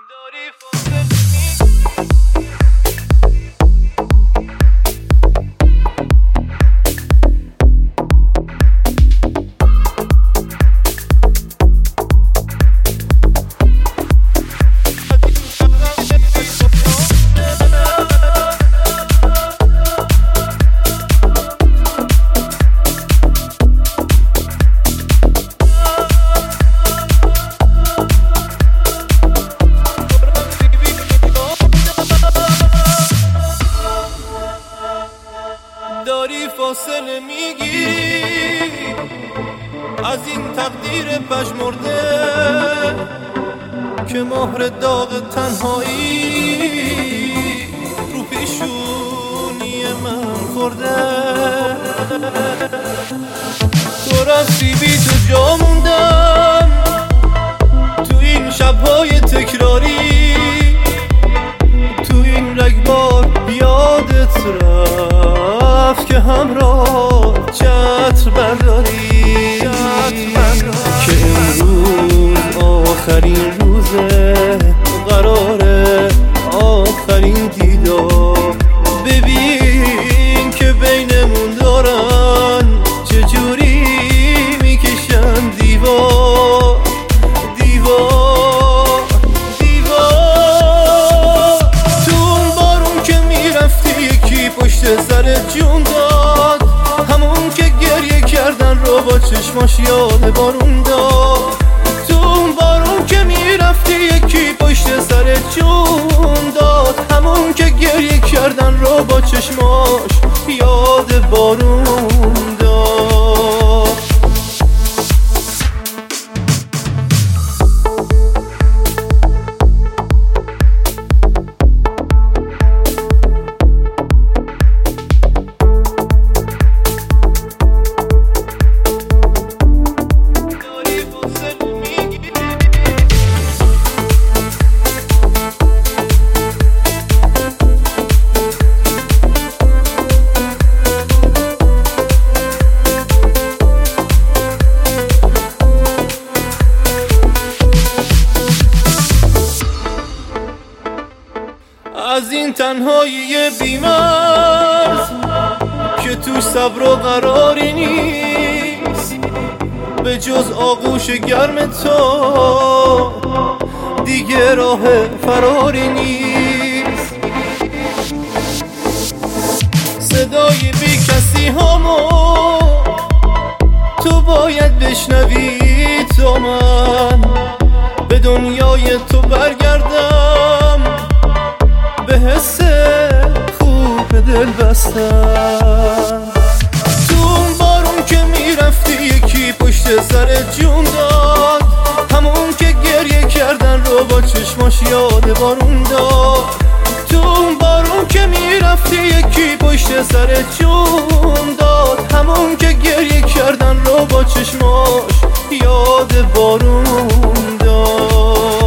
داری فاصله میگیری از این تقدیر پژمرده که مهر داغ تنهایی رو پیشونی من خورده. تو رفتی بی تو جا موندم تو این شبهای تکراری، تو این رگبار یادت رفت که همراه چتر برداری، که امروز آخرین روزه، قراره آخرین دیدار. ببین که بینمون دارن چجوری میکشن دیوار دیوار دیوار. تو اون بارون که میرفتی یکی پشت سرت جون داد، همون که گریه کردن رو با چشماش یاد بارون داد. تو اون بارون که میرفتی یکی پشت سرت جون داد، همون که گریه کردن رو با چشماش یاد بارون داد. از این تنهایی بی‌مرز که توش صبر و قراری نیست، به جز آغوش گرم تو دیگه راه فراری نیست. صدای بی کسی هامو تو باید بشنوی تا من به دنیای تو برگردم، به حس خوب دل بستم. تو اون بارون که میرفتی یکی پشت سرت جون داد، همون که گریه کردن رو با چشماش یاد بارون داد. تو اون بارون که میرفتی یکی پشت سرت جون داد، همون که گریه کردن رو با چشماش یاد بارون داد.